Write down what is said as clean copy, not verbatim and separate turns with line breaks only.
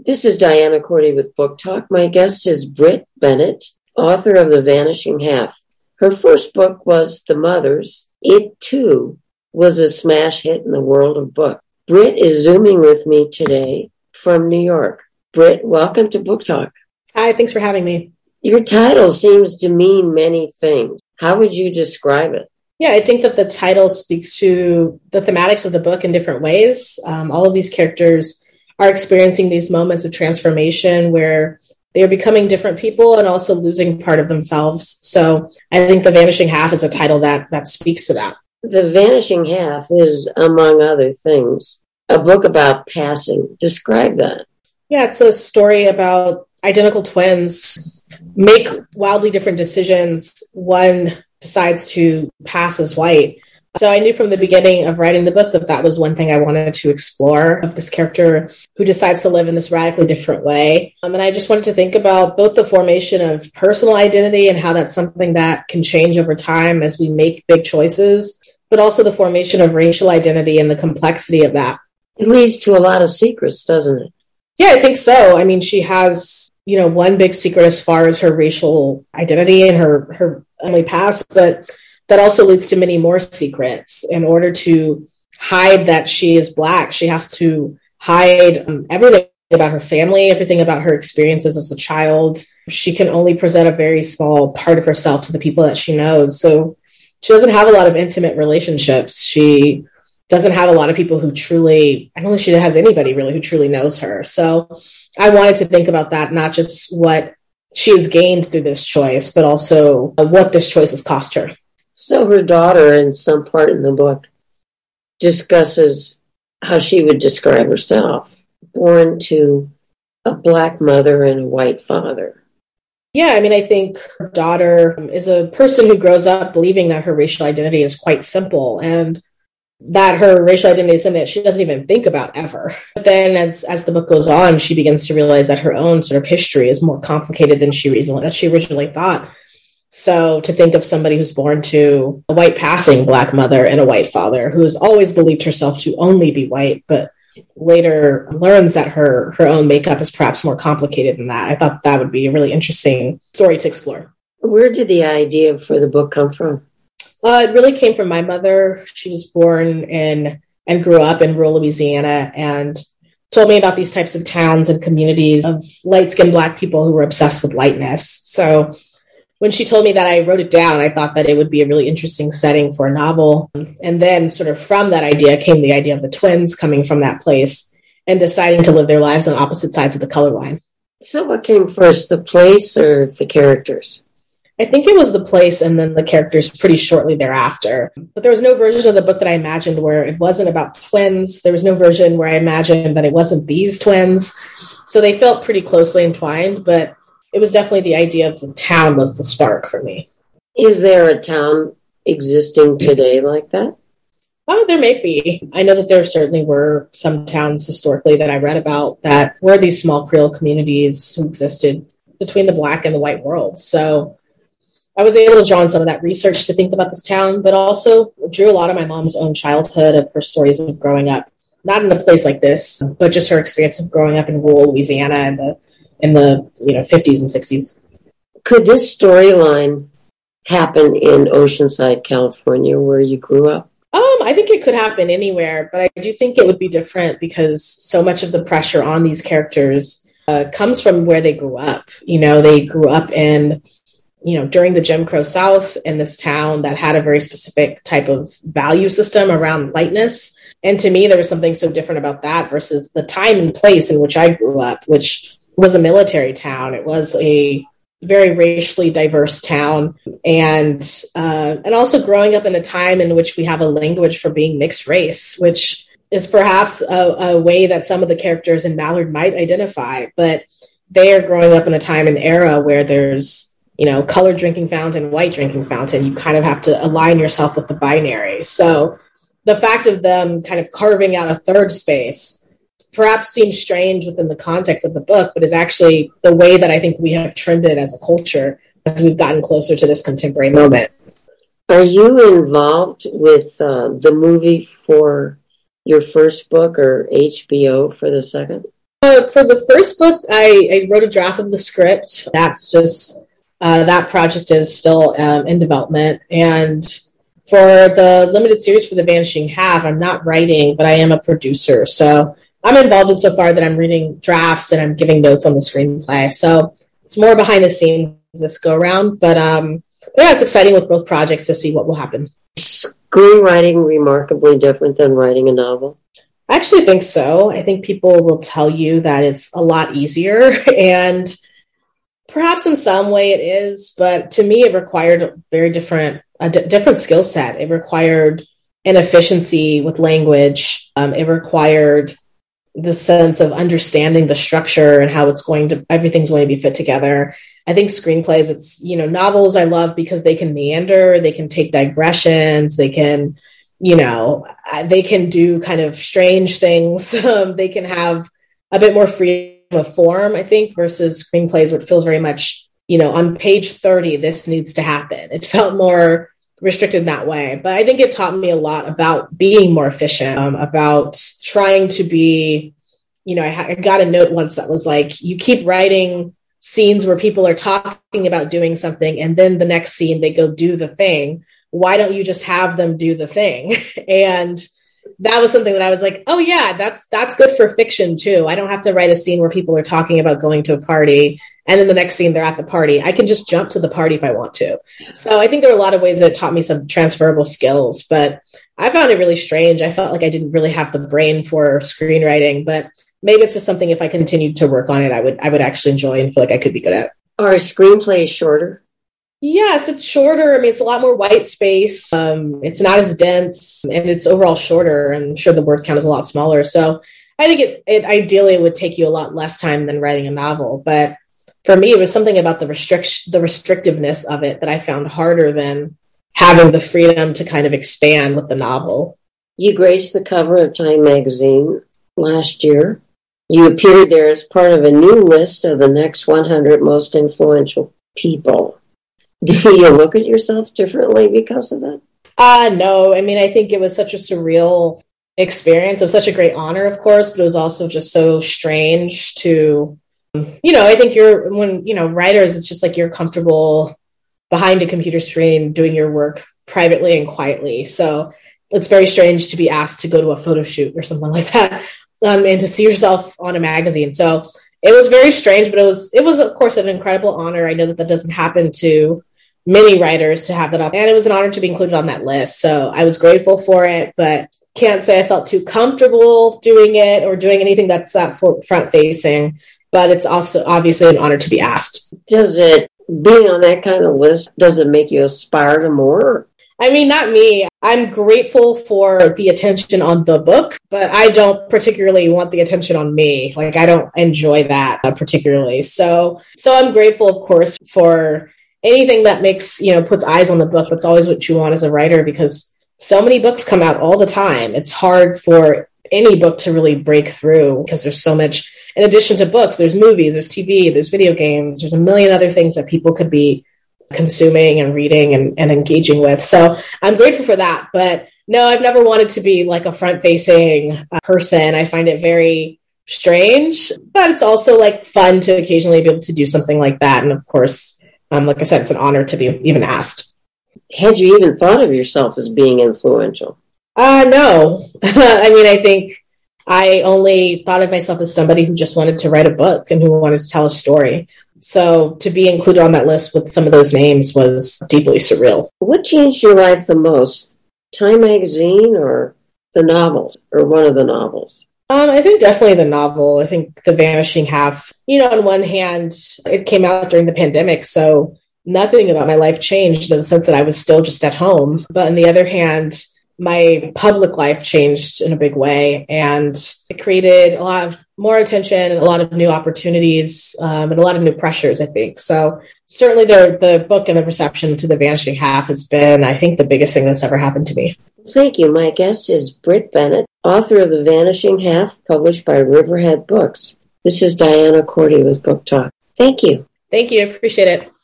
This is Diana Cordy with Book Talk. My guest is Brit Bennett, author of The Vanishing Half. Her first book was The Mothers. It, too, was a smash hit in the world of book. Brit is Zooming with me today from New York. Brit, welcome to Book Talk.
Hi, thanks for having me.
Your title seems to mean many things. How would you describe it?
Yeah, I think that the title speaks to the thematics of the book in different ways. All of these characters are experiencing these moments of transformation where they are becoming different people and also losing part of themselves. So I think The Vanishing Half is a title that speaks to that.
The Vanishing Half is, among other things, a book about passing. Describe that.
Yeah, it's a story about identical twins make wildly different decisions. One decides to pass as white. So I knew from the beginning of writing the book that was one thing I wanted to explore, of this character who decides to live in this radically different way. And I just wanted to think about both the formation of personal identity and how that's something that can change over time as we make big choices, but also the formation of racial identity and the complexity of that.
It leads to a lot of secrets, doesn't it?
Yeah, I think so. I mean, she has, one big secret as far as her racial identity and her family past, but that also leads to many more secrets. In order to hide that she is Black, she has to hide everything about her family, everything about her experiences as a child. She can only present a very small part of herself to the people that she knows. So she doesn't have a lot of intimate relationships. She doesn't have a lot of people who truly, I don't think she has anybody really who truly knows her. So I wanted to think about that, not just what she has gained through this choice, but also what this choice has cost her.
So her daughter, in some part in the book, discusses how she would describe herself, born to a Black mother and a white father.
Yeah, I mean, I think her daughter is a person who grows up believing that her racial identity is quite simple and that her racial identity is something that she doesn't even think about ever. But then as the book goes on, she begins to realize that her own sort of history is more complicated than she originally thought. So to think of somebody who's born to a white passing Black mother and a white father who has always believed herself to only be white, but later learns that her own makeup is perhaps more complicated than that. I thought that would be a really interesting story to explore.
Where did the idea for the book come from?
It really came from my mother. She was born in and grew up in rural Louisiana and told me about these types of towns and communities of light-skinned Black people who were obsessed with whiteness. So when she told me that, I wrote it down. I thought that it would be a really interesting setting for a novel. And then sort of from that idea came the idea of the twins coming from that place and deciding to live their lives on opposite sides of the color line.
So what came first, the place or the characters?
I think it was the place and then the characters pretty shortly thereafter. But there was no version of the book that I imagined where it wasn't about twins. There was no version where I imagined that it wasn't these twins. So they felt pretty closely entwined, but it was definitely the idea of the town was the spark for me.
Is there a town existing today like that?
Oh, there may be. I know that there certainly were some towns historically that I read about that were these small Creole communities who existed between the Black and the white world. So I was able to draw on some of that research to think about this town, but also drew a lot of my mom's own childhood, of her stories of growing up, not in a place like this, but just her experience of growing up in rural Louisiana in the 50s and 60s.
Could this storyline happen in Oceanside, California, where you grew up?
I think it could happen anywhere, but I do think it would be different because so much of the pressure on these characters comes from where they grew up. They grew up in, during the Jim Crow South in this town that had a very specific type of value system around lightness. And to me, there was something so different about that versus the time and place in which I grew up, which was a military town. It was a very racially diverse town, and also growing up in a time in which we have a language for being mixed race, which is perhaps a way that some of the characters in Mallard might identify, but they are growing up in a time and era where there's, colored drinking fountain, white drinking fountain. You kind of have to align yourself with the binary. So the fact of them kind of carving out a third space perhaps seems strange within the context of the book, but is actually the way that I think we have trended as a culture as we've gotten closer to this contemporary moment.
Are you involved with the movie for your first book or HBO for the second?
For the first book, I wrote a draft of the script. That's just, that project is still in development. And for the limited series for The Vanishing Half, I'm not writing, but I am a producer. So I'm involved in so far that I'm reading drafts and I'm giving notes on the screenplay. So it's more behind the scenes this go around. But yeah, it's exciting with both projects to see what will happen.
Screenwriting remarkably different than writing a novel?
I actually think so. I think people will tell you that it's a lot easier, and perhaps in some way it is, but to me it required a different skill set. It required an efficiency with language. It required the sense of understanding the structure and how everything's going to be fit together. I think screenplays, novels I love because they can meander, they can take digressions, they can do kind of strange things. They can have a bit more freedom of form, I think, versus screenplays, which feels very much, on page 30, this needs to happen. It felt more restricted that way. But I think it taught me a lot about being more efficient, about trying to be, I got a note once that was like, you keep writing scenes where people are talking about doing something, and then the next scene they go do the thing. Why don't you just have them do the thing? And that was something that I was like, oh yeah, that's good for fiction too. I don't have to write a scene where people are talking about going to a party and then the next scene they're at the party. I can just jump to the party if I want to. So I think there are a lot of ways that taught me some transferable skills, but I found it really strange. I felt like I didn't really have the brain for screenwriting, but maybe it's just something if I continued to work on it, I would actually enjoy and feel like I could be good at.
Are screenplays shorter?
Yes, it's shorter. I mean, it's a lot more white space. It's not as dense, and it's overall shorter. And I'm sure the word count is a lot smaller. So I think it ideally would take you a lot less time than writing a novel. But for me, it was something about the restrictiveness of it that I found harder than having the freedom to kind of expand with the novel.
You graced the cover of Time magazine last year. You appeared there as part of a new list of the next 100 most influential people. Do you look at yourself differently because of that?
No. I mean, I think it was such a surreal experience. It was such a great honor, of course, but it was also just so strange to, I think writers, it's just like you're comfortable behind a computer screen doing your work privately and quietly. So it's very strange to be asked to go to a photo shoot or something like that, and to see yourself on a magazine. So it was very strange, but it was of course an incredible honor. I know that doesn't happen to many writers to have that up, and it was an honor to be included on that list. So I was grateful for it, but can't say I felt too comfortable doing it or doing anything that's that front facing, but it's also obviously an honor to be asked.
Does it, being on that kind of list, does it make you aspire to more?
I mean, not me. I'm grateful for the attention on the book, but I don't particularly want the attention on me. Like, I don't enjoy that particularly. So I'm grateful, of course, for anything that makes, puts eyes on the book. That's always what you want as a writer, because so many books come out all the time. It's hard for any book to really break through because there's so much. In addition to books, there's movies, there's TV, there's video games, there's a million other things that people could be consuming and reading and engaging with. So I'm grateful for that. But no, I've never wanted to be like a front-facing person. I find it very strange, but it's also like fun to occasionally be able to do something like that. And of course, like I said, it's an honor to be even asked.
Had you even thought of yourself as being influential?
No. I mean, I think I only thought of myself as somebody who just wanted to write a book and who wanted to tell a story. So to be included on that list with some of those names was deeply surreal.
What changed your life the most? Time magazine or the novels, or one of the novels?
I think definitely the novel. I think The Vanishing Half, on one hand, it came out during the pandemic, so nothing about my life changed in the sense that I was still just at home. But on the other hand, my public life changed in a big way, and it created a lot of more attention and a lot of new opportunities, and a lot of new pressures, I think. So certainly the book and the reception to The Vanishing Half has been, I think, the biggest thing that's ever happened to me.
Thank you. My guest is Brit Bennett, author of The Vanishing Half, published by Riverhead Books. This is Diana Cordy with Book Talk. Thank you.
Thank you. I appreciate it.